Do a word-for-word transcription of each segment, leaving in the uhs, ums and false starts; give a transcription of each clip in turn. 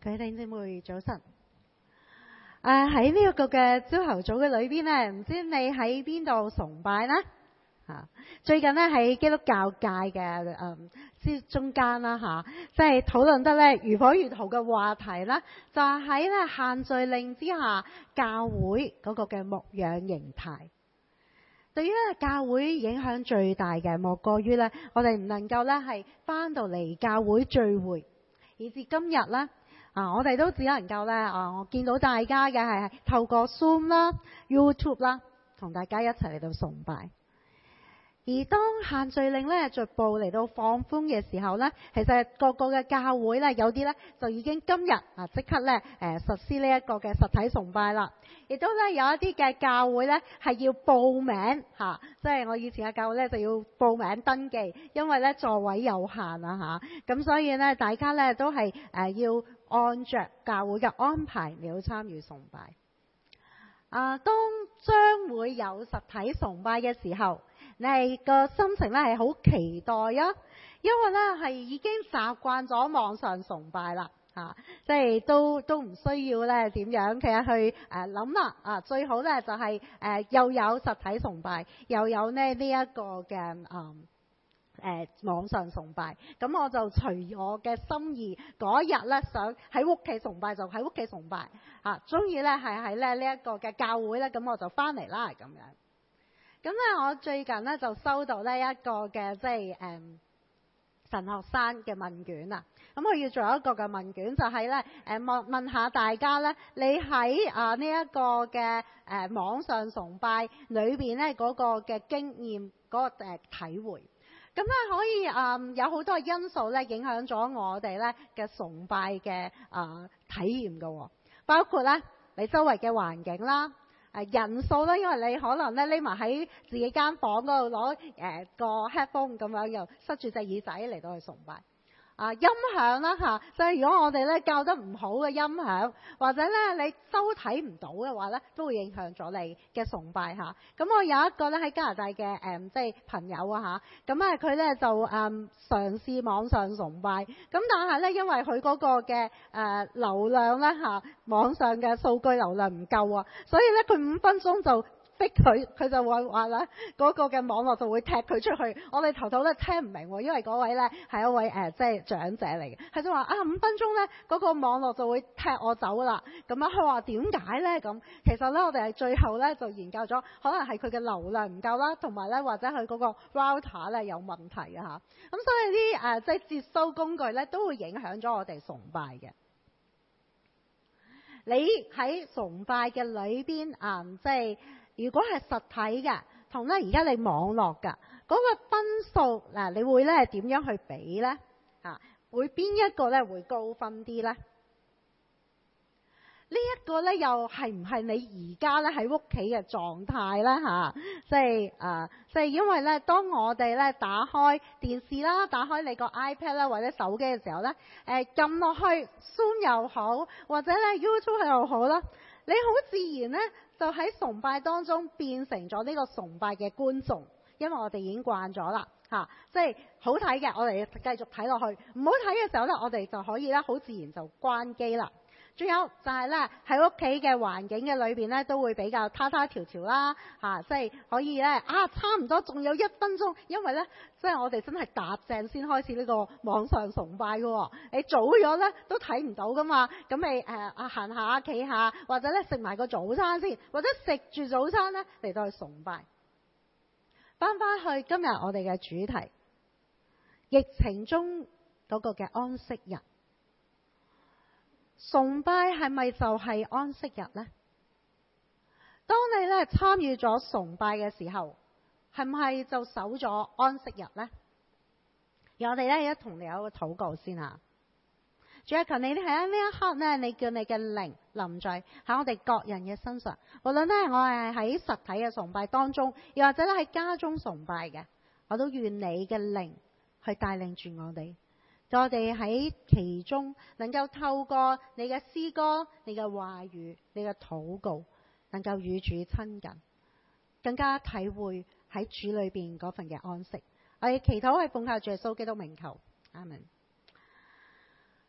各位弟兄姊妹早晨。誒喺呢一個嘅朝頭早嘅裏邊呢，唔知你喺邊度崇拜呢？嚇，最近呢喺基督教界嘅誒之中間啦嚇，即係討論得咧如火如荼嘅話題啦，就係喺咧限聚令之下，教會嗰個嘅牧養形態。對於咧教會影響最大嘅，莫過於咧我哋唔能夠咧係翻到嚟教會聚會，以至今日咧。啊！我哋都只能夠咧啊！我見到大家嘅係透過 Zoom 啦、YouTube 啦，同大家一齊嚟到崇拜。而當限聚令咧逐步嚟到放寬嘅時候咧，其實各個嘅教會咧有啲咧就已經今日啊即刻咧誒實施呢一個嘅實體崇拜啦。亦都咧有一啲嘅教會咧係要報名嚇，即係我以前嘅教會咧就要報名登記，因為咧座位有限啊嚇。咁所以咧大家咧都係誒要按着教會嘅安排嚟到參與崇拜。啊，當將會有實體崇拜嘅時候，你係個心情咧係好期待啊，因為咧係已經習慣咗網上崇拜啦，嚇、啊，即係都都唔需要咧點樣其實去誒諗啦，啊最好咧就係、是、誒、呃、又有實體崇拜，又有呢呢一個嘅啊誒網上崇拜，咁我就隨我嘅心意嗰日咧想喺屋企崇拜就喺屋企崇拜，嚇中意咧係喺咧呢一個嘅教會咧，咁我就翻嚟啦咁樣。咁咧，我最近咧就收到呢一個嘅即係誒、嗯、神學生嘅問卷啊。咁佢要做一個嘅問卷，就係咧誒問問下大家咧，你喺啊呢一個嘅誒、呃、網上崇拜裏邊咧嗰個嘅經驗嗰、嗰個誒體會。咁咧可以啊、嗯、有好多因素咧影響咗我哋咧嘅崇拜嘅啊、呃、體驗㗎喎，包括咧你周圍嘅環境啦。誒人數啦，因為你可能咧匿埋喺自己間房嗰度攞誒個 headphone 咁樣，又塞住隻耳仔嚟到去崇拜。啊音響啦嚇，即係如果我哋咧校得唔好嘅音響，或者咧你收睇唔到嘅話咧，都會影響咗你嘅崇拜嚇。咁我有一個咧喺加拿大嘅誒、嗯、即係朋友啊嚇，咁啊佢咧就誒、嗯、嘗試網上崇拜，咁但係咧因為佢嗰個嘅誒、呃、流量咧嚇，網上嘅數據流量唔夠啊，所以咧佢五分鐘就逼佢，佢就話話咧嗰個嘅網絡就會踢佢出去。我哋頭頭咧聽唔明喎，因為嗰位咧係一位誒、呃、即係長者嚟嘅，佢就話啊五分鐘咧嗰個網絡就會踢我走啦。咁啊佢話點解咧？咁其實咧我哋係最後咧就研究咗，可能係佢嘅流量唔夠啦，同埋咧或者佢嗰個 router 咧有問題嘅嚇。咁所以啲誒、呃、即係接收工具咧都會影響咗我哋崇拜嘅。你喺崇拜嘅裏邊啊，即係。如果係實體嘅，同咧而家你網絡嘅嗰個分數嗱，你會咧點樣去比咧？啊，會邊一個咧會高分啲咧？呢一個咧又係唔係你而家咧喺屋企嘅狀態咧？嚇，即係啊，即係因為咧，當我哋咧打開電視啦，打開你個 iPad 啦或者手機嘅時候咧，誒撳落去 Zoom 又好，或者咧 YouTube 又好啦，你好自然咧。就喺崇拜當中變成咗呢個崇拜嘅觀眾，因為我哋已經慣咗啦嚇，即係好睇嘅，我哋繼續睇落去；唔好睇嘅時候呢，我哋就可以咧好自然就關機啦。仲有就係咧喺屋企嘅環境嘅裏邊咧，都會比較他他條條啦嚇，即係可以咧啊，差唔多仲有一分鐘，因為咧即係我哋真係踏正先開始呢個網上崇拜嘅喎，你早咗咧都睇唔到噶嘛，咁你誒啊行下企下，或者咧食埋個早餐先，或者食住早餐咧嚟到去崇拜。翻返去今日我哋嘅主題，疫情中嗰個嘅安息日。崇拜係咪就係安息日呢？當你咧參與咗崇拜嘅時候，係唔係就守咗安息日呢？而我哋咧一同你有一個禱告先啊！主啊，求你喺呢一刻呢，你叫你嘅靈臨在喺我哋各人嘅身上，無論呢我係喺實體嘅崇拜當中，又或者咧喺家中崇拜嘅，我都願你嘅靈去帶領住我哋。我哋喺其中能夠透過你嘅詩歌、你嘅話語、你嘅禱告，能夠與主親近，更加體會喺主裏邊嗰份嘅安息。我哋祈禱係奉靠主耶穌基督名求，阿門。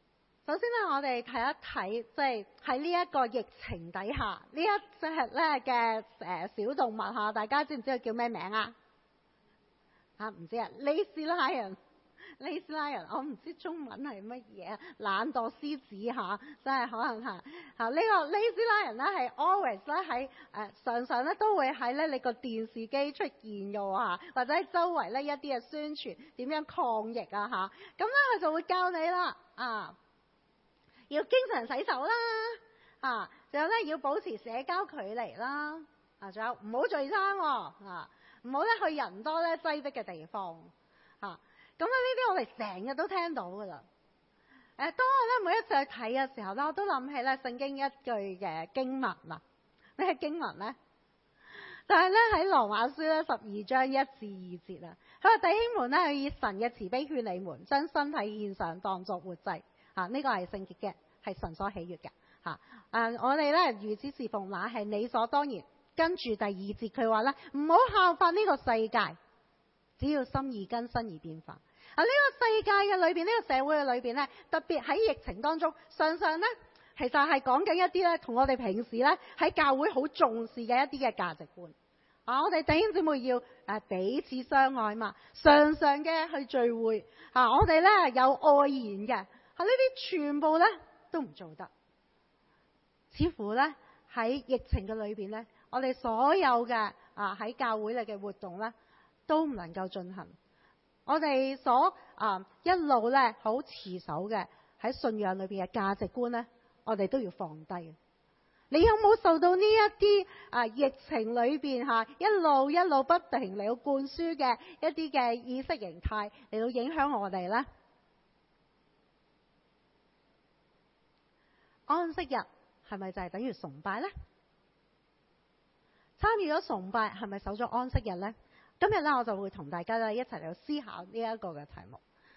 首先咧，我哋睇一睇，即係喺呢一個疫情底下，呢一隻咧嘅誒小動物嚇，大家知唔知佢叫咩名啊？嚇唔知啊 ？Lazy lion，Lazy lion，我唔知中文係乜嘢啊？懶惰獅子嚇，真係可能嚇嚇呢個 Lazy lion 咧係 always 咧喺誒常常咧都會喺咧你個電視機出現嘅喎，或者喺周圍咧一啲嘅宣傳點樣抗疫啊嚇，咁咧佢就會教你啦啊！要經常洗手啦，啊，仲有咧要保持社交距離啦，啊，仲有唔好聚餐喎，啊，唔好咧去人多咧擠迫嘅地方，啊，咁咧呢啲我哋成日都聽到噶啦。誒，當我咧每一次去睇嘅時候咧，我都諗起咧聖經一句嘅經文啦。咩經文咧？但係咧喺羅馬書咧十二章一至二節啊，佢話弟兄們咧以神嘅慈悲勸你們，將身體獻上當作活祭。啊！呢、這個係聖潔嘅，係神所喜悅嘅。嚇、啊！誒，我哋咧如此侍奉，那係理所當然。跟住第二節佢話咧，唔好效法呢個世界，只要心意更新而變化。啊！呢、這個世界嘅裏邊，呢、這個社會嘅裏邊咧，特別喺疫情當中，常常咧其實係講緊一啲咧，同我哋平時咧喺教會好重視嘅一啲嘅價值觀。啊！我哋弟兄姊妹要誒彼此相愛嘛，常常嘅去聚會。啊！我哋咧有愛言嘅。呢啲全部咧都唔做得，似乎咧喺疫情嘅裏邊咧，我哋所有嘅啊喺教會裏嘅活動咧都唔能夠進行。我哋所啊一路咧好持守嘅喺信仰裏邊嘅價值觀咧，我哋都要放低。你有冇受到呢一啲啊疫情裏邊吓一路一路不停嚟到灌輸嘅一啲嘅意識形態嚟到影響我哋咧？安息日係咪就係等於崇拜呢？參與咗崇拜係咪守咗安息日呢？今日咧我就會同大家咧一齊嚟思考呢一個嘅題目。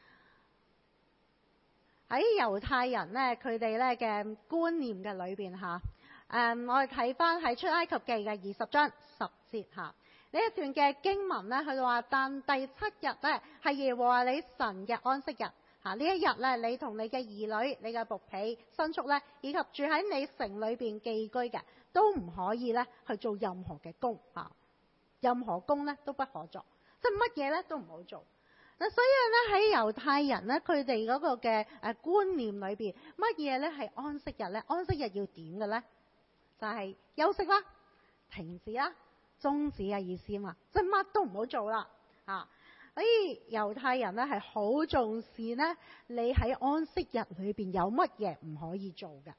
喺猶太人咧，佢哋咧嘅觀念嘅裏邊吓，誒、嗯，我哋睇翻喺出埃及記嘅二十章十節吓，呢一段嘅經文咧，佢就話：但第七日咧係耶和華你神嘅安息日。啊！呢一日咧，你同你嘅兒女、你嘅僕婢、牲畜咧，以及住喺你城裏邊寄居嘅，都唔可以咧去做任何嘅工啊！任何工咧都不可做，即係乜嘢咧都唔好做。嗱，所以咧喺猶太人咧，佢哋嗰個嘅誒觀念裏邊，乜嘢咧係安息日咧？安息日要點嘅咧？就係、是、休息啦、停止啦、終止嘅意思嘛，即係乜都唔好做啦啊！所以猶太人咧係好重視咧，你喺安息日裏邊有乜嘢唔可以做嘅。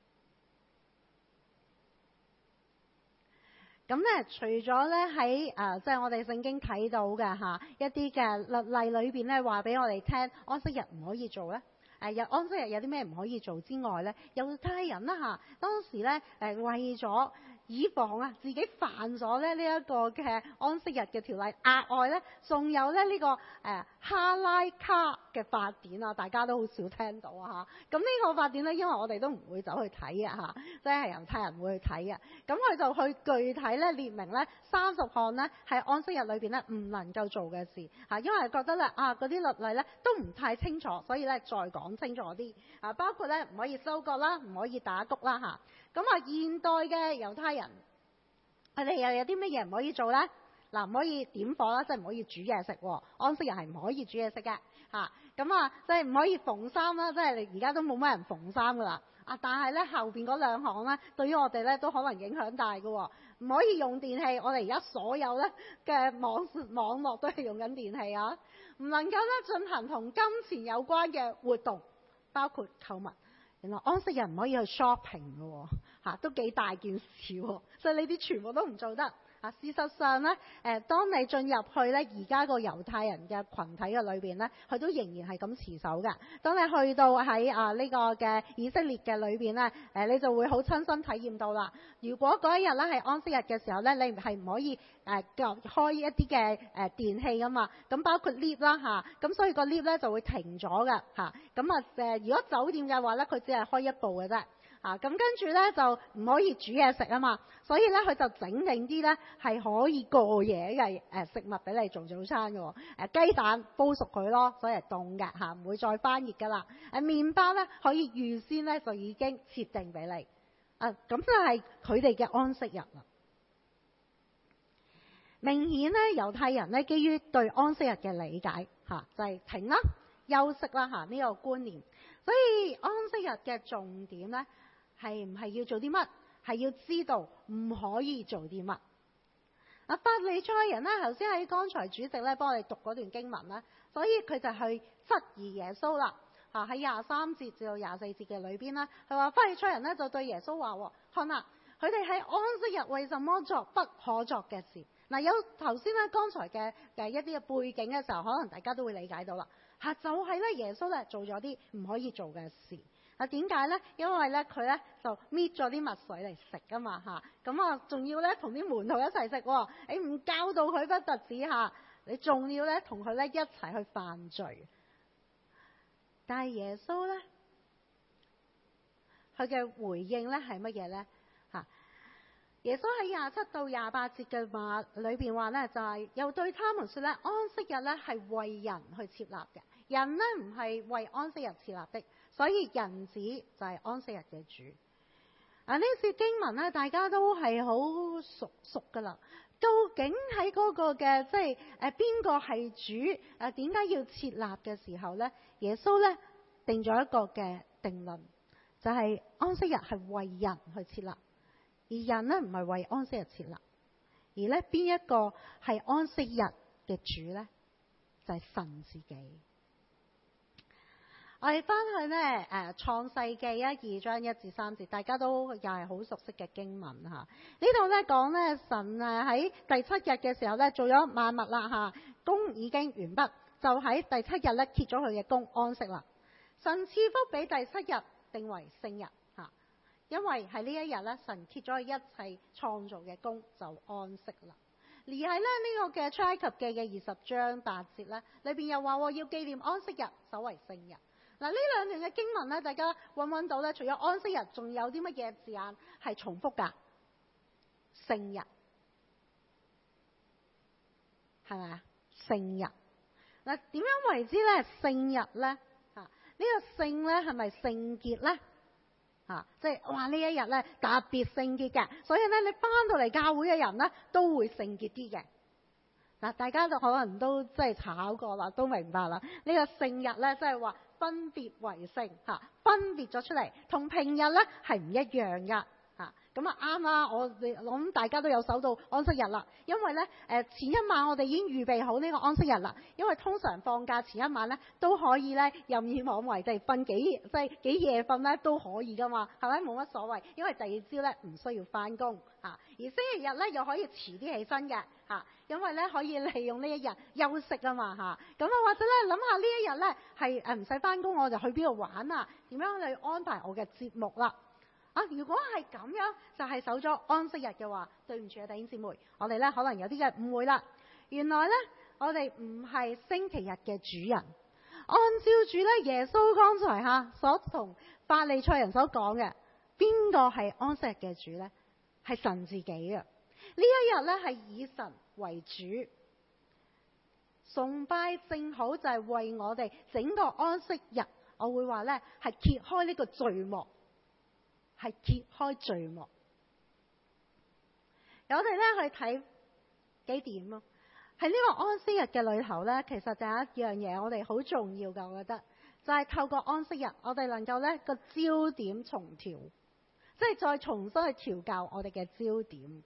咁咧，除咗咧喺誒，即係我哋聖經睇到嘅嚇一啲嘅律例裏邊咧，話俾我哋聽安息日唔可以做咧。誒，有安息日有啲咩唔可以做之外咧，猶太人啦嚇，當時咧誒為咗以防啊自己犯咗咧呢一個嘅安息日嘅條例，額外咧仲有咧呢個誒哈拉卡嘅法典啊，大家都好少聽到啊嚇。咁呢個法典咧，因為我哋都唔會走去睇啊嚇，即係猶太人會去睇啊。咁佢就去具體咧列明咧三十項咧係安息日裏邊咧唔能夠做嘅事嚇，因為覺得咧啊嗰啲律例咧都唔太清楚，所以咧再講清楚啲啊，包括咧唔可以收割啦，唔可以打穀啦嚇。咁啊，現代嘅猶太人，佢哋又有啲乜嘢唔可以做咧？嗱，唔可以點火啦，即係唔可以煮嘢食。安息日係唔可以煮嘢食嘅嚇。咁啊，即係唔可以縫衫啦，即係你而家都冇乜人縫衫噶啦。啊，但係咧後邊嗰兩項咧，對於我哋咧都可能影響大嘅。唔可以用電器，我哋而家所有咧嘅網網絡都係用緊電器啊。唔能夠咧進行同金錢有關嘅活動，包括購物。原來安息日唔可以去 shopping 嘅，嚇都幾大件事喎，所以呢啲全部都唔做得。啊，事實上咧，誒，當你進入去咧而家個猶太人嘅群體嘅裏邊咧，佢都仍然係咁持守嘅。當你去到喺啊呢個嘅以色列嘅裏邊咧，誒，你就會好親身體驗到啦。如果嗰一日咧係安息日嘅時候咧，你係唔可以誒開一啲嘅誒電器噶嘛，咁包括 lift 啦嚇，咁所以個 lift 咧就會停咗嘅嚇。咁啊誒，如果酒店嘅話咧，佢只係開一部嘅啫。啊，咁跟住咧就唔可以煮嘢食啊嘛，所以咧佢就整定啲咧係可以過夜嘅誒食物俾你做早餐嘅喎。誒雞蛋煲熟佢咯，所以係凍嘅嚇，唔會再翻熱㗎啦。誒麵包咧可以預先咧就已經設定俾你。啊，咁就係佢哋嘅安息日啦。明顯咧，猶太人咧基於對安息日嘅理解嚇，就係停啦、休息啦嚇呢個觀念。所以安息日嘅重點咧係唔係要做啲乜？係要知道唔可以做啲乜。啊，法利賽人咧頭先喺剛才主席咧幫我哋讀嗰段經文啦，所以佢就去質疑耶穌啦。嚇，喺廿三節至到廿四節嘅裏邊啦，佢話法利賽人咧就對耶穌話：看啊，佢哋喺安息日為什麼作不可作嘅事？嗱，有頭先咧剛才嘅嘅一啲嘅背景嘅時候，可能大家都會理解到啦。嚇，就係咧耶穌咧做咗啲唔可以做嘅事。啊，點解咧？因為咧佢咧就搣咗啲麥穗嚟食噶嘛嚇，咁啊仲要咧同啲門徒一齊食喎。你唔教導佢不特止嚇，你仲要咧同佢咧一齊去犯罪。但係耶穌咧，佢嘅回應咧係乜嘢咧？嚇，耶穌喺廿七到廿八節嘅話裏邊話咧，就係、是、又對他們説咧，安息日咧係為人去設立嘅，人咧唔係為安息日設立的，所以人子就係安息日嘅主。啊，呢節經文咧，大家都係好熟熟噶啦。究竟喺嗰個嘅即係誒邊個係主？誒點解要設立嘅時候咧？耶穌咧定咗一個嘅定論，就係、是、安息日係為人去設立，而人咧唔係為安息日設立。而咧邊一個係安息日嘅主咧？就係、是、神自己。我哋翻去咧誒、呃、創世記啊二章一至三節，大家都又係好熟悉嘅經文嚇。呢度咧講咧神誒喺第七日嘅時候咧做咗萬物啦嚇，工已經完畢，就喺第七日咧歇咗佢嘅工安息啦。神賜福俾第七日定為聖日嚇，因為喺呢一日咧神歇咗佢一切創造嘅工就安息啦。而喺咧呢個嘅出埃及記嘅二十章八節咧裏邊又話要紀念安息日，守為聖日。嗱，呢兩段嘅經文咧，大家揾唔揾到咧？除咗安息日，仲有啲乜嘢字眼係重複㗎？聖日係咪啊？聖日嗱，點樣為之咧？聖日咧嚇，呢個聖咧係咪聖潔咧？嚇，即係哇呢一日咧特別聖潔嘅，所以咧你翻到嚟教會嘅人咧都會聖潔啲嘅。嗱，大家就可能都即係炒過啦，都明白啦。呢個聖日咧，即係話分別為聖嚇，分別咗出嚟，同平日咧係唔一樣噶嚇。咁啊啱啦，我哋諗大家都有守到安息日啦，因為咧誒前一晚我哋已經預備好呢個安息日啦。因為通常放假前一晚咧都可以咧任意妄為，即係瞓幾即係幾夜瞓咧都可以噶嘛，係咪冇乜所謂？因為第二朝咧唔需要翻工嚇，而星期日咧又可以遲啲起身嘅嚇，因為咧可以利用呢一日休息啊嘛嚇。咁啊或者咧諗下呢一日咧係誒唔使翻工，我就去邊度玩啊？點樣去安排我嘅節目啦？啊！如果係咁樣，就係、是、守咗安息日嘅話，對唔住啊，弟兄姊妹，我哋咧可能有啲嘅誤會啦。原來咧，我哋唔係星期日嘅主人。按照住咧耶穌剛才嚇所同法利賽人所講嘅，邊個係安息日嘅主咧？係神自己嘅。呢一日咧係以神為主，崇拜正好就係為我哋整個安息日，我會話咧係揭開呢個序幕。係揭開序幕，有我哋咧去睇幾點咯。喺呢個安息日嘅裏頭咧，其實就有一樣嘢我哋好重要㗎，我覺得就係、是、透過安息日，我哋能夠咧個焦點重調，即係再重新去調教我哋嘅焦點。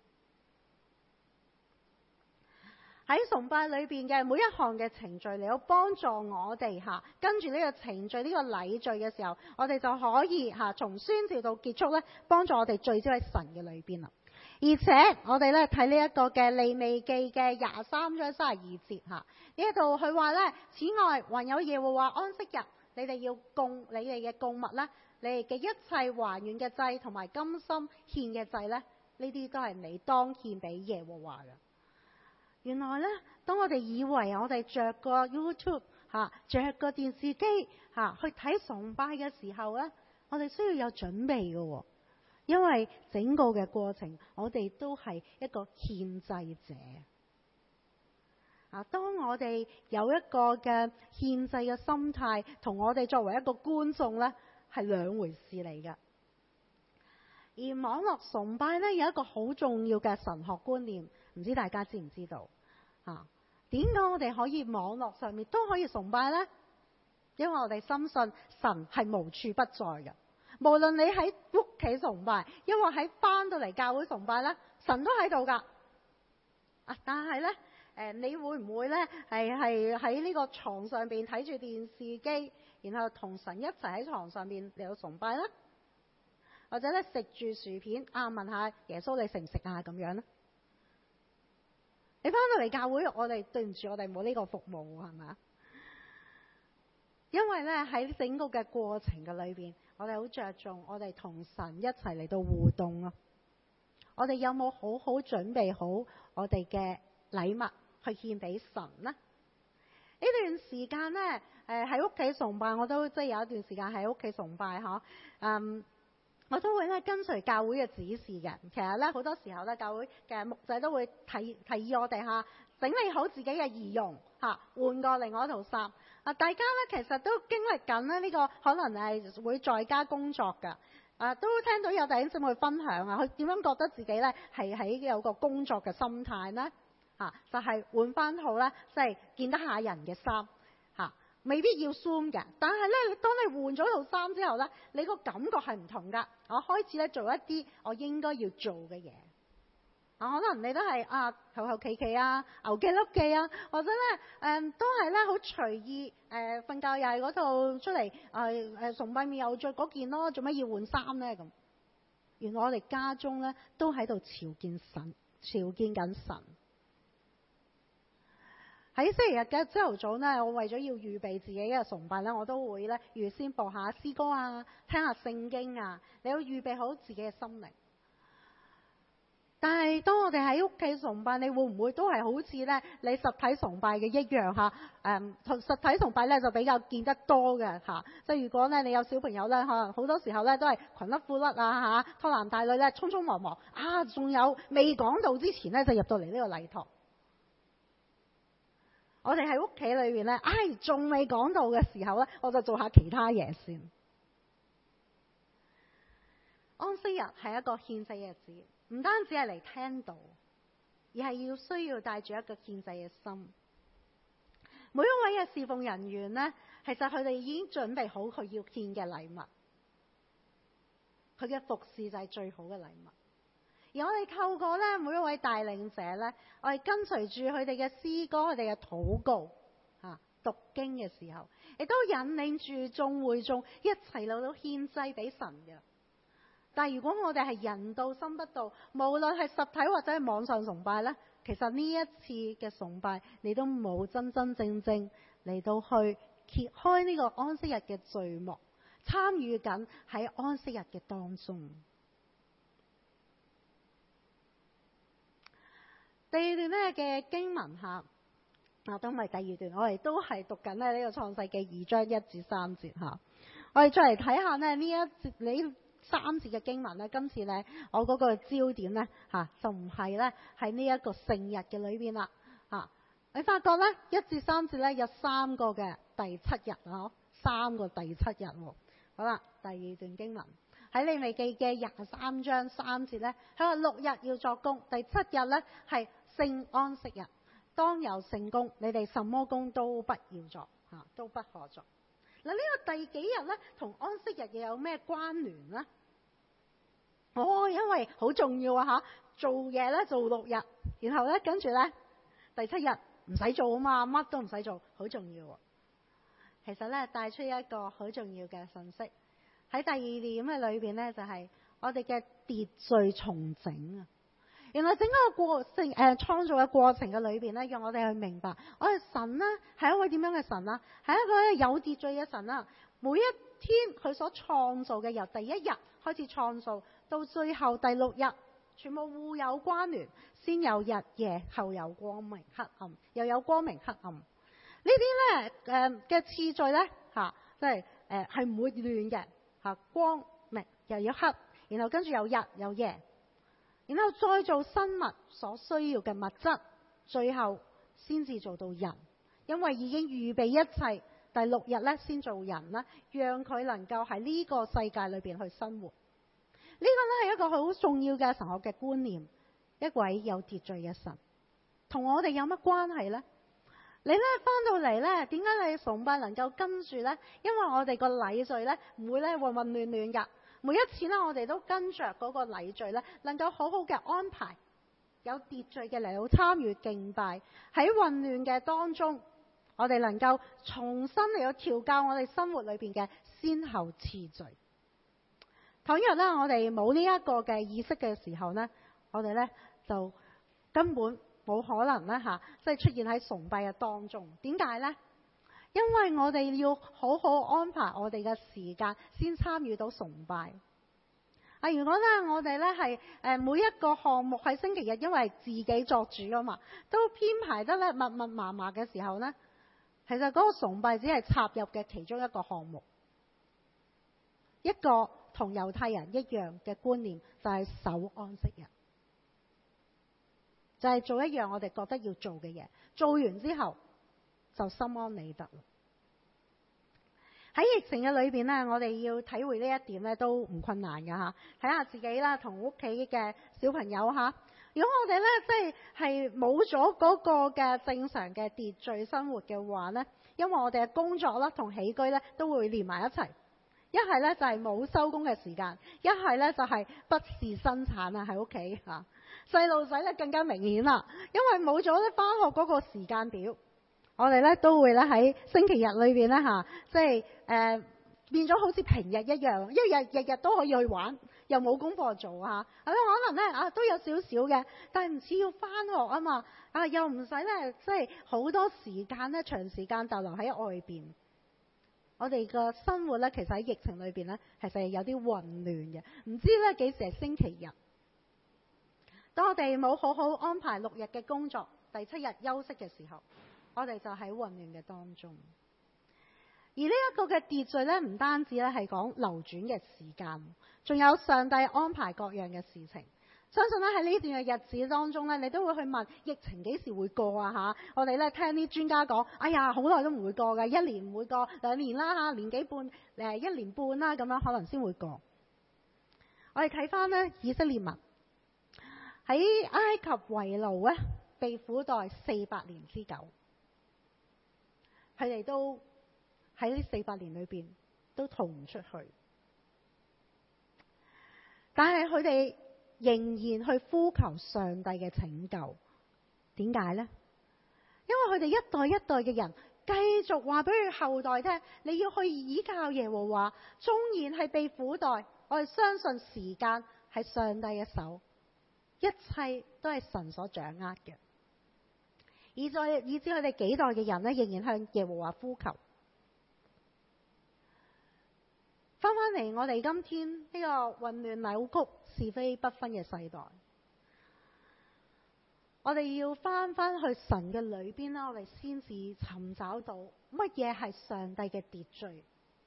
喺崇拜裏邊嘅每一項嘅程序嚟到幫助我哋嚇，跟住呢個程序呢、呢個禮序嘅時候，我哋就可以嚇從宣召到結束咧，幫助我哋聚焦喺神嘅裏邊啦。而且我哋咧睇呢一個嘅利未記嘅廿三章三十二節嚇，呢一度佢話咧，此外還有耶和華安息日，你哋要供你哋嘅供物咧，你哋嘅一切還願嘅祭同埋甘心獻嘅祭咧，呢啲都係你當獻俾耶和華嘅。原來咧，當我哋以為我哋着個 YouTube 嚇，着個電視機嚇去睇崇拜嘅時候咧，我哋需要有準備嘅喎。 因為整個嘅過程，我哋都係一個獻祭者。啊，當我哋有一個嘅獻祭嘅心態，同我哋作為一個觀眾呢，係兩回事嚟嘅。而網絡崇拜呢，有一個好重要嘅神學觀念，唔知大家知唔知道？啊，點解我哋可以網絡上面都可以崇拜呢？因為我哋深信神係無處不在嘅，無論你喺屋企崇拜，因為喺翻到嚟教會崇拜呢，神都喺度噶。啊，但係呢，誒，你會唔會呢？係係喺呢個床上邊睇住電視機，然後同神一齊喺床上邊嚟到崇拜呢？或者咧食住薯片啊，問下耶穌你食唔食啊？咁樣咧，你翻到嚟教會，我哋對唔住，我哋冇呢個服務，係咪啊？因為咧喺整個嘅過程嘅裏邊，我哋好着重我哋同神一齊嚟到互動啊！我哋有冇好好準備好我哋嘅禮物去獻俾神呢？呢段時間咧，誒喺屋企崇拜，我都即係有一段時間喺屋企崇拜嗬，嗯。我都會咧跟隨教會嘅指示嘅。其實咧好多時候咧，教會嘅牧者都會提提議我哋嚇整理好自己嘅儀容嚇，換過另外一套衫。啊，大家咧其實都經歷緊咧呢個可能係會在家工作㗎。啊，都聽到有弟兄姊妹分享啊，佢點樣覺得自己咧係喺有個工作嘅心態呢？嚇，就係換翻套咧，即係見得下人嘅衫。未必要 zoom 嘅，但係咧，當你換咗套衫之後咧，你個感覺係唔同噶。我開始咧做一啲我應該要做嘅嘢。啊，可能你都係啊求求其其啊，牛記碌記啊，或者咧誒、嗯、都係咧好隨意誒，瞓、呃、覺又係嗰套出嚟誒誒崇拜面又着嗰件咯，做乜要換衫咧咁？原來我哋家中咧都喺度朝見神，朝見緊神。喺星期日嘅朝頭早呢，我為咗要預備自己嘅崇拜呢，我都會咧預先播下詩歌啊，聽下聖經啊，你要預備好自己嘅心靈。但係當我哋喺屋企崇拜，你會唔會都係好似咧你實體崇拜嘅一樣嚇？誒、嗯，實體崇拜咧就比較見得多嘅嚇。即係如果咧你有小朋友咧，可能好多時候咧都係裙甩褲甩啊嚇，拖男帶女咧匆匆忙忙啊，仲有未講道之前咧就入到嚟呢個禮堂。我哋喺屋企裏邊咧，唉，仲未講到嘅時候咧，我就做下其他嘢先。安息日係一個獻祭嘅日子，唔單止係嚟聽道，而係要需要帶住一個獻祭嘅心。每一位嘅侍奉人員呢，其實佢哋已經準備好佢要獻嘅禮物，佢嘅服侍就係最好嘅禮物。而我哋透過咧每一位帶領者咧，我哋跟隨住佢哋嘅詩歌、佢哋嘅禱告、啊讀經嘅時候，亦都引領住眾會眾一齊嚟到獻祭俾神嘅。但係如果我哋係人到心不到，無論係實體或者係網上崇拜咧，其實呢一次嘅崇拜你都冇真真正正嚟到去揭開呢個安息日嘅序幕，參與緊喺安息日嘅當中。第二段咧嘅經文下，啊都唔係第二段，我哋都係讀緊咧呢個創世記二章一至三節吓。我哋再嚟睇下咧呢一節呢三節嘅經文咧，今次咧我嗰個焦點咧吓就唔係咧喺呢一個聖日嘅裏邊啦吓。你發覺咧一至三節咧有三個嘅第七日啊，三個第七日。好啦，第二段經文。喺利未記嘅廿三章三節咧，佢話六日要作工，第七日咧係聖安息日，當有聖工，你哋什麼工都不要作，吓都不可作。嗱，呢個第幾日咧，同安息日又有咩關聯呢？哦，因為好重要啊吓，做嘢咧做六日，然後咧跟住咧第七日唔使做啊嘛，乜都唔使做，好重要。其實咧帶出一個好重要嘅信息。喺第二點嘅裏邊呢，就係、是、我哋嘅秩序重整啊！原來整個過程誒、呃、創造嘅過程嘅裏邊呢，讓我哋去明白，我哋神呢係一位點樣嘅神啊？係一個有秩序嘅神啊！每一天佢所創造嘅，由第一日開始創造到最後第六日，全部互有關聯，先有日夜，後有光明黑暗，又有光明黑暗。呢啲呢誒嘅次序呢，嚇、啊，即係誒係唔會亂嘅。吓，光明又要黑， 然後跟住有日有夜，然後再做生物所需要嘅物質，最後先至做到人。因為已經預備一切，第六日咧先做人啦，讓佢能夠喺呢個世界裏邊去生活。呢個咧係一個好重要嘅神學嘅觀念。一位有秩序嘅神，同我哋有乜關係呢？你咧翻到嚟咧，點解你崇拜能夠跟住呢？因為我哋個禮序咧唔會咧混混亂亂噶。每一次咧，我哋都跟着嗰個禮序咧，能夠好好嘅安排，有秩序嘅嚟到參與敬拜。喺混亂嘅當中，我哋能夠重新嚟到調教我哋生活裏邊嘅先後次序。倘若咧我哋冇呢一個嘅意識嘅時候呢，我哋咧就根本冇可能咧吓，即係出現喺崇拜嘅當中。點解呢？因為我哋要好好安排我哋嘅時間，先參與到崇拜。啊，如果咧我哋咧係誒每一個項目喺星期日，因為自己作主啊嘛，都編排得咧密密麻麻嘅時候呢，其實嗰個崇拜只係插入嘅其中一個項目，一個同猶太人一樣嘅觀念，就係守安息日，就係做一樣我哋覺得要做嘅嘢，做完之後就心安理得。喺疫情嘅裏邊呢，我哋要體會呢一點咧都唔困難㗎吓。睇下自己啦，同屋企嘅小朋友吓。如果我哋咧即係係冇咗嗰個嘅正常嘅秩序生活嘅話呢，因為我哋嘅工作啦同起居咧都會連埋一齊。一係咧就係冇收工嘅時間，一係咧就係不事生產啊喺屋企吓。細路仔咧更加明顯啦，因為冇咗咧返學嗰個時間表。我哋咧都會咧喺星期日裏邊咧嚇，即係誒變咗好似平日一樣，因為日日日都可以去玩，又冇功課做嚇。咁可能咧啊都有少少嘅，但係唔似要返學啊嘛，啊又唔使咧即係好多時間咧長時間逗留喺外邊。我哋嘅生活咧其實喺疫情裏邊咧，其實係有啲混亂嘅，唔知咧幾時係星期日。當我哋冇好好安排六日嘅工作，第七日休息嘅時候，我哋就喺混亂嘅當中。而呢一個嘅秩序咧，唔單止咧係講流轉嘅時間，仲有上帝安排各樣嘅事情。相信咧喺呢段嘅日子當中咧，你都會去問疫情幾時會過啊吓？我哋咧聽啲專家講，哎呀好耐都唔會過嘅，一年唔會過，兩年啦吓，年幾半誒一年半啦咁樣可能先會過。我哋睇翻咧以色列民喺埃及為奴咧，被苦待四百年之久。佢哋都喺呢四百年裏邊都逃唔出去，但係佢哋仍然去呼求上帝嘅拯救。點解呢？因為佢哋一代一代嘅人繼續話俾佢後代聽，你要去倚靠耶和華，縱然係被苦待，我哋相信時間係上帝嘅手，一切都係神所掌握嘅。以在以至佢哋幾代嘅人呢，仍然向耶和華呼求。翻返嚟我哋今天呢個混亂扭曲、是非不分嘅世代，我哋要翻返去神嘅裏邊啦，我哋先至尋找到乜嘢係上帝嘅秩序。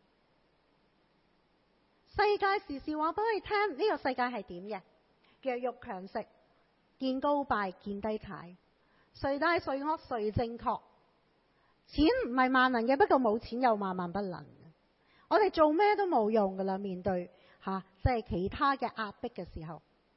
世界時時話俾你聽，呢個世界係點嘅？弱肉強食，見高拜，見低踩。誰大誰惡誰正確？錢唔係萬能嘅，不過冇錢又萬萬不能。我哋做咩都冇用噶啦，面對吓即係其他嘅壓迫嘅時候，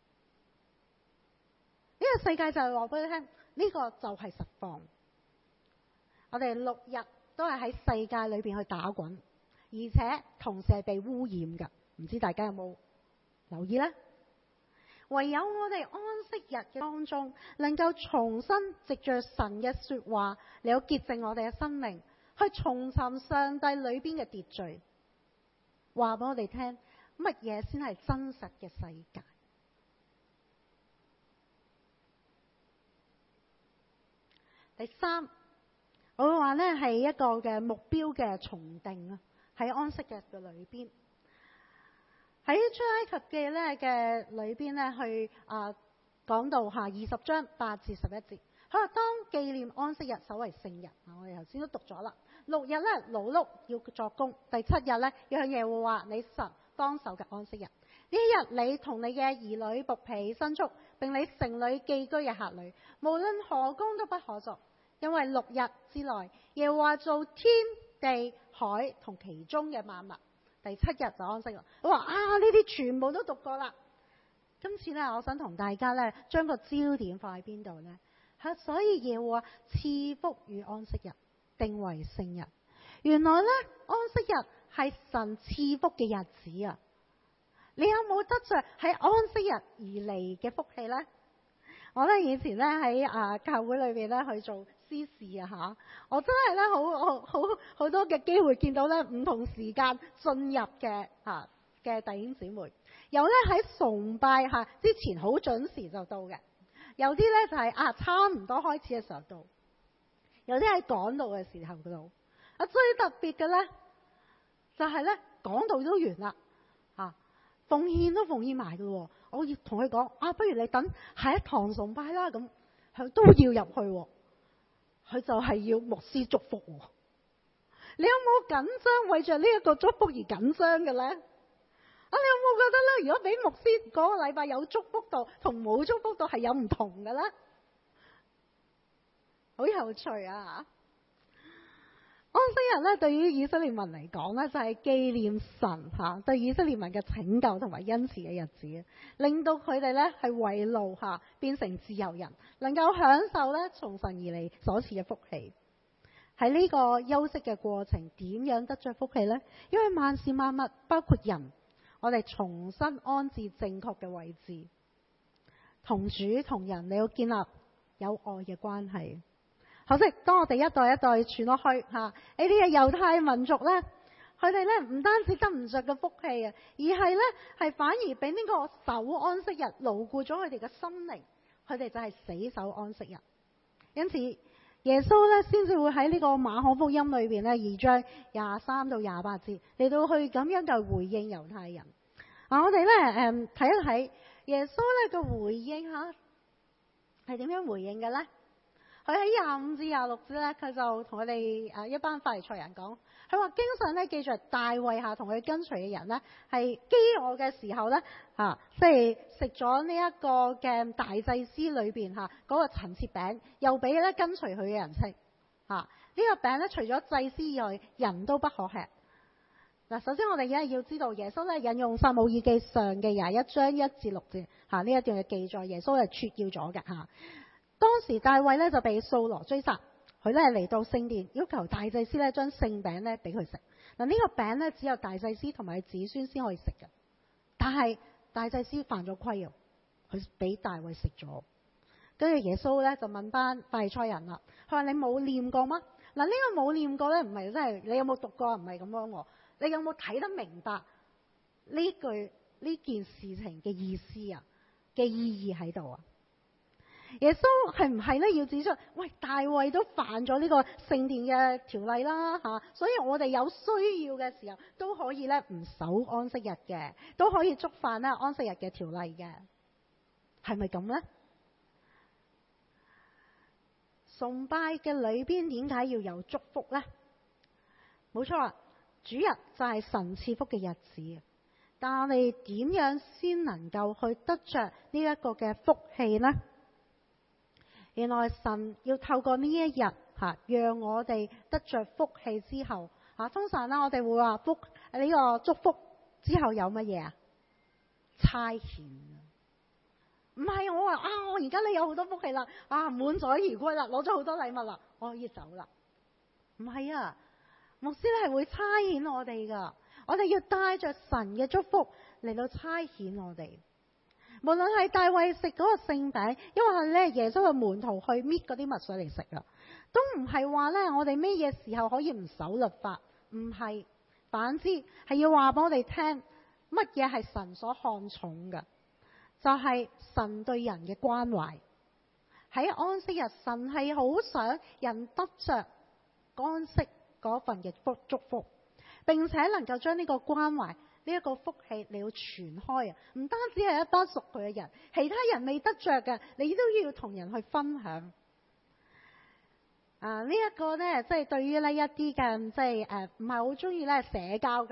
呢個世界就係話俾你聽，呢個就係實況。我哋六日都係喺世界裏邊去打滾，而且同時係被污染噶。唔知大家有冇留意呢？唯有我哋安息日嘅當中，能夠重新藉着神嘅說話嚟到潔淨我哋嘅生命，去重尋上帝裏邊嘅秩序，話俾我哋聽乜嘢先係真實嘅世界。第三，我會話呢係一個嘅目標嘅重定啊，喺安息日嘅裏邊。喺出埃及記咧嘅裏邊咧，去啊講到下二十章八至十一節，佢話當紀念安息日，守為聖日。啊，我哋頭先都讀咗啦。六日咧勞碌要作工，第七日咧要向耶和華你神當守嘅安息日。呢一日你同你嘅兒女、僕婢、牲畜，並你城裏寄居嘅客旅，無論何工都不可做，因為六日之內，耶和華造天地海同其中嘅萬物，第七日就安息啦。我話啊，呢啲全部都讀過啦。今次呢，我想同大家呢將個焦點放喺邊度呢？所以耶和華賜福與安息日，定為聖日。原來呢，安息日係神賜福嘅日子啊！你有冇得着喺安息日而嚟嘅福氣呢？我咧以前咧喺啊教會裏邊咧去做司事啊吓，我真係咧好好好好多嘅機會見到咧唔同時間進入嘅吓嘅弟兄姊妹，有咧喺崇拜吓之前好準時就到嘅，有啲咧就係、是、啊差唔多開始嘅時候到，有啲喺講道嘅時候到。啊最特別嘅咧就係咧講道都完啦，啊奉獻都奉獻埋嘅喎，我要同佢講啊，不如你等下一堂崇拜啦，咁佢都要入去，佢就係要牧師祝福。你有冇緊張為着呢一個祝福而緊張嘅咧？啊，你有冇覺得咧？如果俾牧師嗰個禮拜有祝福到，同冇祝福到係有唔同嘅咧？好有趣啊！安息日咧，對於以色列民嚟講咧，就係紀念神吓對以色列民嘅拯救同埋恩慈嘅日子，令到佢哋咧係為奴吓變成自由人，能夠享受咧從神而嚟所賜嘅福氣。喺呢個休息嘅過程，點樣得着福氣呢？因為萬事萬物包括人，我哋重新安置正確嘅位置，同主同人你要建立有愛嘅關係。可惜，當我哋一代一代傳落去嚇，呢啲嘅猶太民族呢，佢哋呢唔單止得唔着嘅福氣啊，而係呢係反而俾呢個守安息日牢固咗佢哋嘅心靈，佢哋就係死守安息日。因此，耶穌呢先至會喺呢個馬可福音裏邊呢二章廿三到廿八節嚟到去咁樣就回應猶太人。啊，我哋呢誒睇一睇耶穌呢個回應嚇係點樣回應嘅呢？佢喺廿五至廿六節咧，佢就同佢哋誒一班法利賽人講，佢話經常咧記住大衛下同佢跟隨嘅人咧，係飢餓嘅時候咧嚇，即係食咗呢一個嘅大祭司裏邊嚇嗰個陳設餅，又俾咧跟隨佢嘅人食嚇。呢、這個餅咧除咗祭司以外，人都不可吃。嗱，首先我哋而家要知道耶穌咧引用撒母耳記上嘅廿一章一至六節嚇呢一段嘅記載，耶穌係撮要咗嘅嚇。當時大衛咧就被掃羅追殺，佢咧嚟到聖殿要求大祭司咧將聖餅咧俾佢食。嗱、這、呢個餅咧只有大祭司同埋子孫先可以食嘅，但係大祭司犯咗規啊，佢俾大衛食咗。跟住耶穌咧就問翻法利賽人啦，佢話你冇念過嗎？嗱、這、呢個冇念過咧唔係真係你有冇讀過，唔係咁樣喎，你有冇睇得明白呢句呢件事情嘅意思啊嘅意義喺度啊？耶穌係唔係咧要指出，喂，大衛都犯咗呢個聖殿嘅條例啦吓，所以我哋有需要嘅時候都可以咧唔守安息日嘅，都可以觸犯咧安息日嘅條例嘅，係咪咁呢？崇拜嘅裏邊點解要有祝福呢？冇錯啊，主日就係神賜福嘅日子，但我哋點樣先能夠去得着呢一個嘅福氣呢？原來神要透過呢一日吓，讓我哋得着福氣之後吓，通常啦我哋會話福呢個祝福之後有乜嘢啊？差遣。唔係我話啊，我而家你有好多福氣啦，啊滿載而歸啦，攞咗好多禮物啦，我可以走啦。唔係啊，牧師咧係會差遣我哋噶，我哋要帶着神嘅祝福嚟到差遣我哋。無論係大衛食嗰個聖餅，因為係咧耶穌嘅門徒去搣嗰啲麥穗嚟食啊，都唔係話咧我哋咩嘢時候可以唔守律法，唔係，反之係要話俾我哋聽乜嘢係神所看重嘅，就係神對人嘅關懷。喺安息日，神係好想人得着安息嗰份嘅福祝福，並且能夠將呢個關懷呢一個福氣你要傳開啊！唔單止係一班屬佢嘅人，其他人未得着嘅，你都要同人去分享。啊，呢、這、一個呢，即係對於呢一啲嘅即係誒唔係好中意咧社交嘅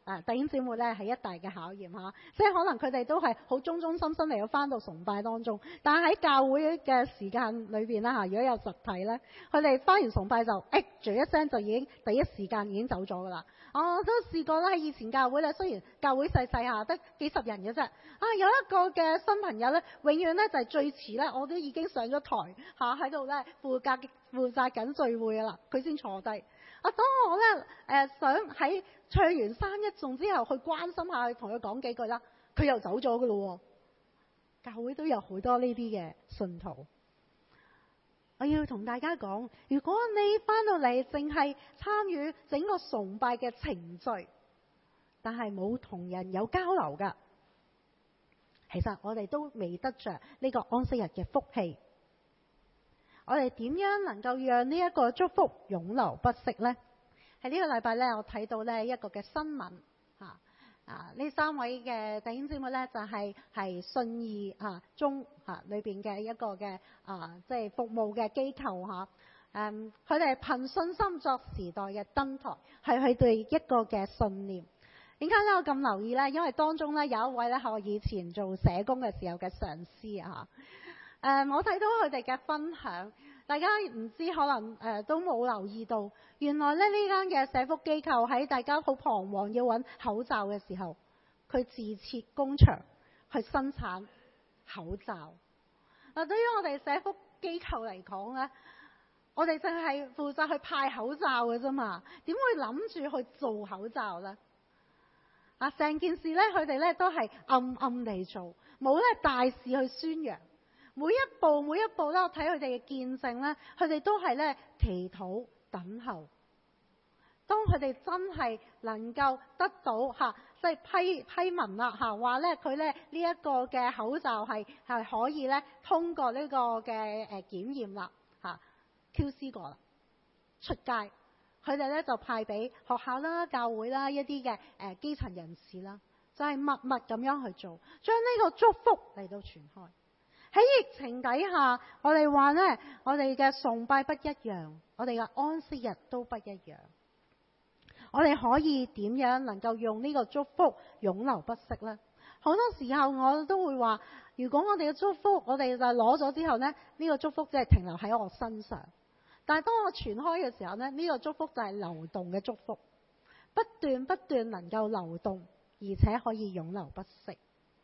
啊弟兄姊妹咧係一大嘅考驗嚇，即係可能佢哋都係好忠忠心心嚟到翻到崇拜當中，但係喺教會嘅時間裏邊啦嚇，如果有實體咧，佢哋翻完崇拜就誒住一聲就已經第一時間已經走咗噶啦。我都試過啦，喺以前教會咧，雖然教會細細下得幾十人嘅啫，啊有一個嘅新朋友咧，永遠咧就係最遲咧，我都已經上咗台嚇喺度咧負責負責緊聚會噶啦，佢先坐低。啊，當我咧誒、呃、想喺唱完三一頌之後去關心下，去同佢講幾句啦，佢又走咗噶咯。教會都有好多呢啲嘅信徒。我要同大家講，如果你翻到嚟淨係參與整個崇拜嘅程序，但係冇同人有交流噶，其實我哋都未得着呢個安息日嘅福氣。我哋點樣能夠讓呢一個祝福永留不息呢？喺呢個禮拜呢，我睇到呢一個嘅新聞嚇啊！呢三位嘅弟兄姊妹呢，就係、是、係信義嚇中嚇裏邊嘅一個嘅啊，即係服務嘅機構嚇。誒，佢哋憑信心作時代嘅燈台，係佢哋一個嘅信念。點解咧我咁留意呢？因為當中呢，有一位咧係我以前做社工嘅時候嘅上司啊。誒、呃，我睇到佢哋嘅分享，大家唔知可能誒、呃、都冇留意到，原來咧呢間嘅社福機構喺大家好彷徨要揾口罩嘅時候，佢自設工場去生產口罩。嗱、呃，對於我哋社福機構嚟講咧，我哋淨係負責去派口罩嘅啫嘛，點會諗住去做口罩呢？啊，成件事咧，佢哋咧都係暗暗地做，冇咧大事去宣揚。每一步每一步咧，我睇佢哋嘅見證咧，佢哋都係咧祈禱等候。當佢哋真係能夠得到嚇，即係批批文啦嚇，話咧佢咧呢一個嘅口罩係係可以咧通過呢個嘅誒檢驗啦嚇 ，Q C 過啦，出街佢哋咧就派俾學校啦、教會啦一啲嘅誒基層人士啦，就係默默咁樣去做，將呢個祝福嚟到傳開。喺疫情底下，我哋話呢，我哋嘅崇拜不一樣，我哋嘅安息日都不一樣。我哋可以點樣能夠用呢個祝福永留不息呢？好多時候我都會話，如果我哋嘅祝福我哋就攞咗之後呢，呢個祝福只係停留喺我身上。但係當我傳開嘅時候呢，呢個祝福就係流動嘅祝福，不斷不斷能夠流動，而且可以永留不息。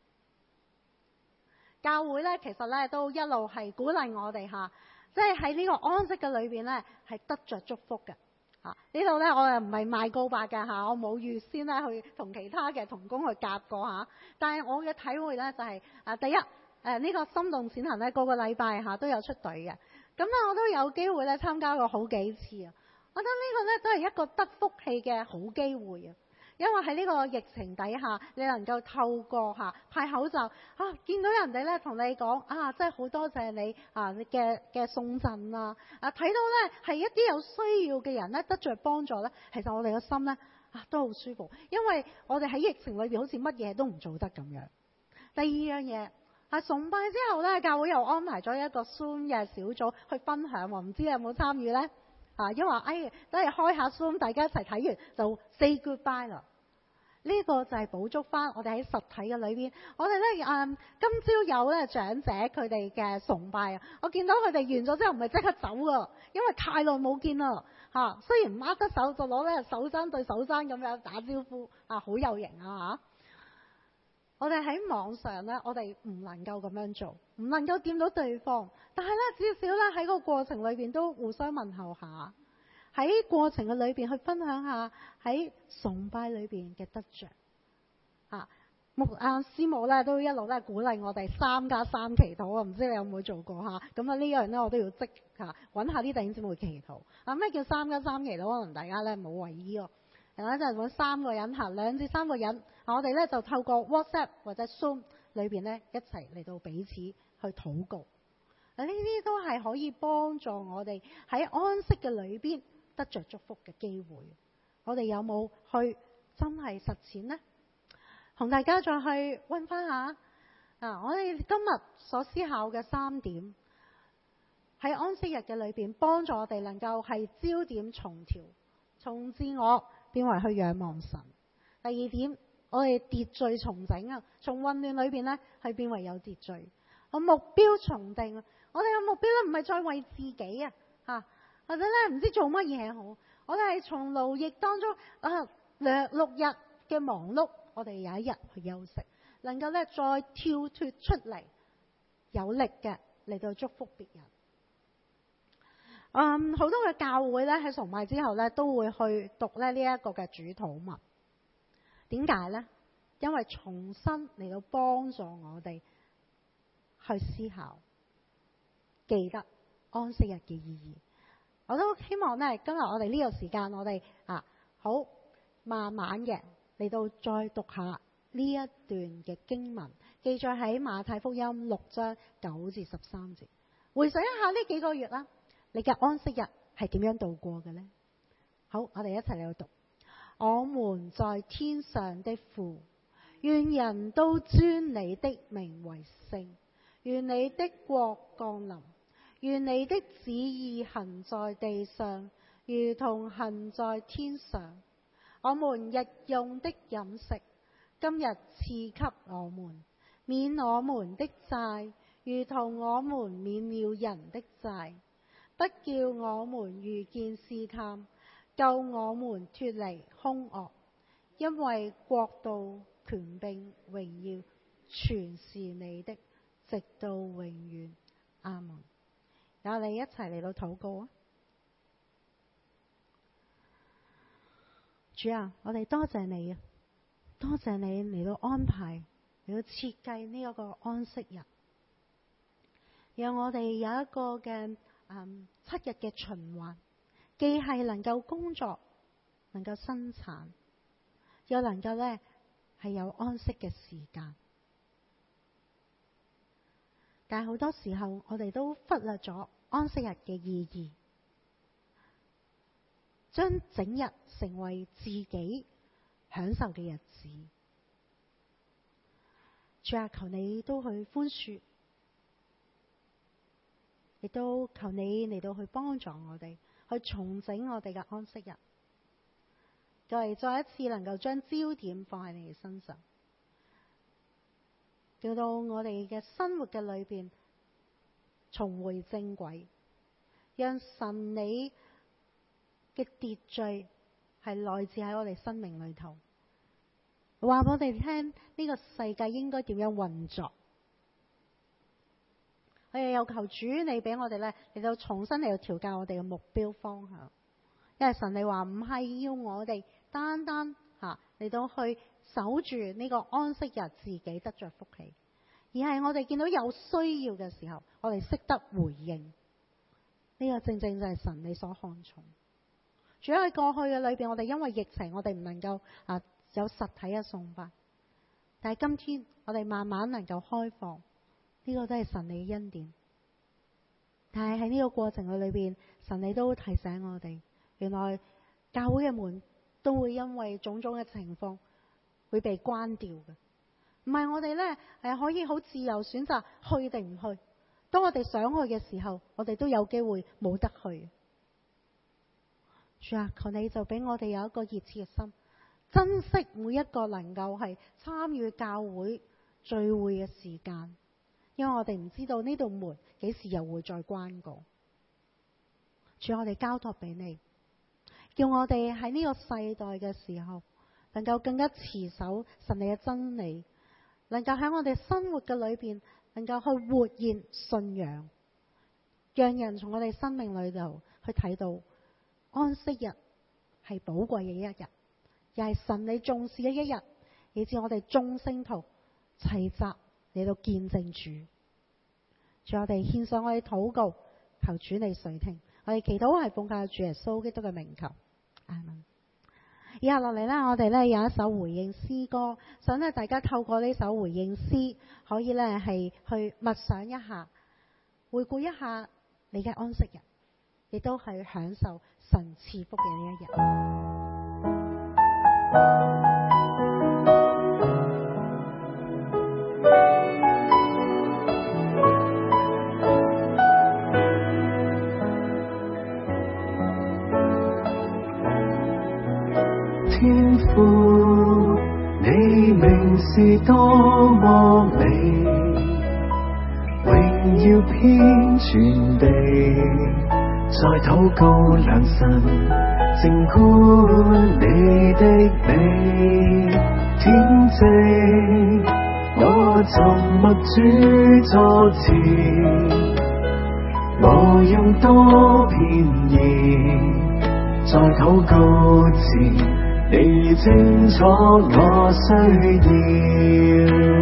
教會咧，其實咧都一路係鼓勵我哋嚇，即係喺呢個安息嘅裏邊咧，係得着祝福嘅嚇。呢度咧，我又唔係賣告白嘅嚇，我冇預先咧去同其他嘅同工去夾過嚇。但係我嘅體會咧就係、是、啊，第一誒呢、啊這個心動前行咧，個個禮拜嚇都有出隊嘅。咁咧我都有機會咧參加過好幾次啊。我覺得呢個咧都係一個得福氣嘅好機會啊。因為喺呢個疫情底下，你能夠透過嚇派口罩啊，見到人哋咧同你講啊，真係好多謝你啊嘅嘅送贈啊，啊睇到咧係一啲有需要嘅人咧得着幫助咧，其實我哋個心咧啊都好舒服，因為我哋喺疫情裏邊好似乜嘢都唔做得咁樣。第二樣嘢啊，崇拜之後咧，教會又安排咗一個 Zoom 嘅小組去分享喎，唔知你有冇參與咧？啊，因為哎都係開下 Zoom，大家一齊睇完就 say goodbye 啦。呢、這個就係補足翻我哋喺實體嘅裏邊。我哋咧誒今朝有咧長者佢哋嘅崇拜啊，我見到佢哋完咗之後唔係即刻走噶，因為太耐冇見啦嚇。雖然握得手，就攞咧手踭對手踭咁樣打招呼啊，好有型啊嚇！我哋喺網上咧，我哋唔能夠咁樣做，唔能夠掂到對方，但係咧至少咧喺個過程裏邊都互相問候下。喺過程嘅裏邊去分享下喺崇拜裏邊嘅得着啊，牧阿師母咧都一路咧鼓勵我哋三加三祈禱啊，唔知你有冇做過嚇？咁啊呢樣咧我都要即嚇揾下啲弟兄姊妹祈禱啊。咩叫三加三祈禱？可能大家咧冇為意喎。然後咧就揾三個人嚇，兩至三個人，我哋咧就透過 WhatsApp 或者 Zoom 裏邊咧一齊嚟到彼此去禱告。啊，呢啲都係可以幫助我哋喺安息嘅裏邊得着祝福嘅機會，我哋有冇去真係實踐呢？同大家再去溫翻下啊！我哋今日所思考嘅三點，喺安息日嘅裏邊，幫助我哋能夠係焦點重調，從自我變為去仰望神， 第二點，我哋秩序重整啊，從混亂裏邊咧係變為有秩序。我目標重定，我哋嘅目標咧唔係再為自己啊嚇，或者咧唔知做乜嘢好，我哋係從勞役當中啊兩六日嘅忙碌，我哋有一日去休息，能夠咧再跳脫出嚟，有力嘅嚟到祝福別人。嗯，好多嘅教會咧喺崇拜之後咧都會去讀咧呢一個嘅主禱文。點解呢？因為重新嚟到幫助我哋去思考，記得安息日嘅意義。我都希望呢，今日我哋呢個時間，我哋啊好慢慢嘅嚟到再讀下呢一段嘅經文，記載喺馬太福音六章九至十三節。回想一下呢幾個月啦，你嘅安息日係點樣度過嘅呢？好，我哋一齊嚟到讀。我們在天上的父，願人都尊你的名為聖，願你的國降臨，願你的旨意行在地上，如同行在天上。我們日用的飲食，今日賜給我們，免我們的債，如同我們免了人的債，不叫我們遇見試探，救我們脫離兇惡，因為國度、權柄、榮耀全是你的，直到永遠。阿門。有你一齊嚟到禱告啊！主啊，我哋多謝你啊，多謝你嚟到安排，嚟到設計呢一個安息日，讓我哋有一個嘅、嗯、七日嘅循環。既係能夠工作，能夠生產，又能夠呢係有安息嘅時間。但係好多時候，我哋都忽略咗安息日嘅意義，將整日成為自己享受嘅日子。主啊，求你都去寬恕，亦都求你嚟到去幫助我哋。去重整我哋嘅安息日，就係再一次能夠將焦點放喺你嘅身上，叫到我哋嘅生活嘅裏邊重回正軌，讓神你嘅秩序係來自喺我哋生命裏頭，話我哋聽呢個世界應該點樣運作。我哋又求主你俾我哋咧嚟到重新嚟到調教我哋嘅目標方向，因為神你話唔係要我哋單單吓嚟到去守住呢個安息日自己得着福氣，而係我哋見到有需要嘅時候，我哋識得回應。呢個正正就係神你所看重。主要喺過去嘅裏邊，我哋因為疫情，我哋唔能夠啊有實體嘅崇拜，但係今天我哋慢慢能夠開放。呢個都係神你嘅恩典，但係喺呢個過程嘅裏邊，神你都提醒我哋，原來教會嘅門都會因為種種嘅情況會被關掉嘅，唔係我哋呢係可以好自由選擇去定唔去。當我哋想去嘅時候，我哋都有機會冇得去。主啊，求你就俾我哋有一個熱切嘅心，珍惜每一個能夠係參與教會聚會嘅時間。因為我哋唔知道呢道門幾時又會再關過。主，我哋交託俾你，叫我哋喺呢個世代嘅時候，能夠更加持守神你嘅真理，能夠喺我哋生活嘅裏邊，能夠去活現信仰，讓人從我哋生命裏頭去睇到安息日係寶貴嘅一日，又係神你重視嘅一日，以致我哋眾聖徒齊集嚟到見證主。主，我哋獻上我哋禱告，求主你垂聽。我哋祈禱係奉靠主耶穌基督嘅名求，阿們。以下落嚟呢，我哋呢有一首回應詩歌，想呢大家透過呢首回應詩，可以呢係去默想一下，回顧一下你嘅安息日，亦都係享受神賜福嘅呢一日。 天父多麼美，榮耀遍全地，在禱告良神，靜觀你的美天際。我沉默主座前，我用多片言，在禱告前，你清楚我需要。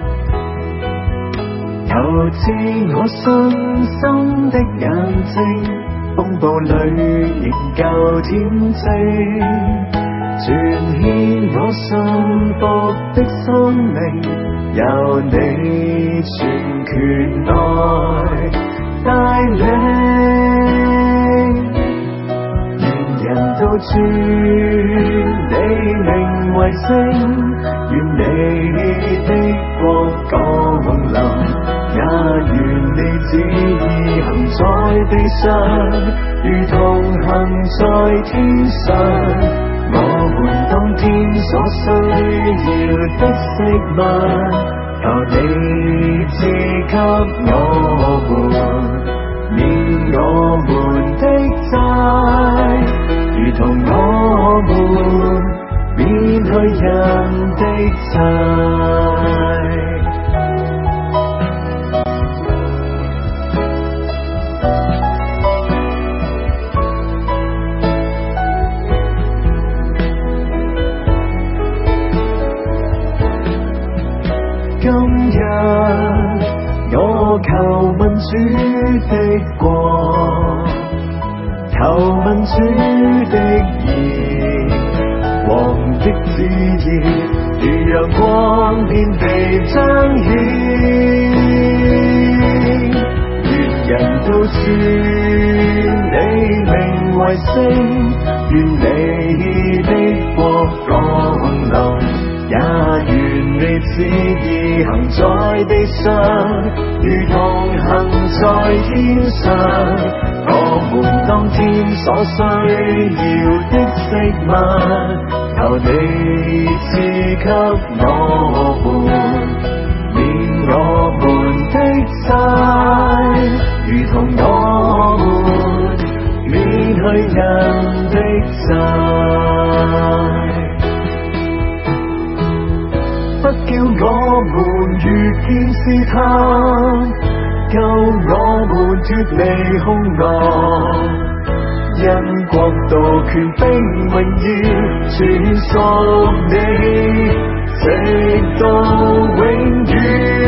求賜我信心的眼睛，風暴裏仍舊天際，全獻我信服的生命，由你全權來帶領，願人都尊你名為聖，願你的國降臨，也願你旨意行在地上，如同行在天上。我們當天所需要的食物，求你賜給我們，免我們的債，如同我們免去人的債。今日我求問主的國，求問主的義，王的旨意如陽光遍地彰顯，願人都尊你名為聖，願你的國降臨，也願你旨意行在地上，如同行在天上。我們當天所需要的食物，求你賜給我們，免我們的債，如同我們免去人的債。不叫我們遇見試探，救我們脫離兇惡，因國度權柄榮耀全屬你，直到永遠。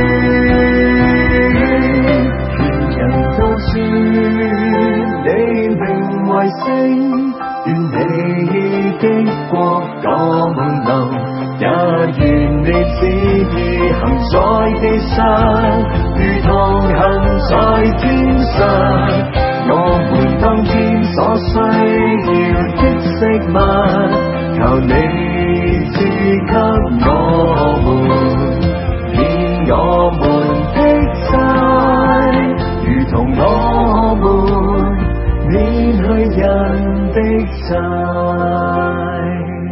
願人都尊你名為聖，願你的國降臨，也願你旨意行在地上，如同行在天上。我們當天所需要的食物，求你賜給我們，免我們的債，如同我們免去人的債。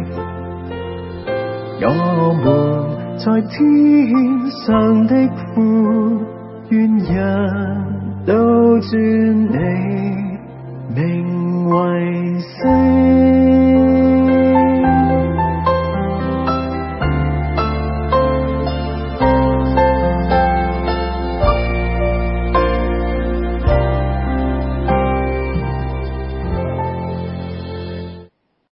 我們在天上的父，願人都尊你名為聖。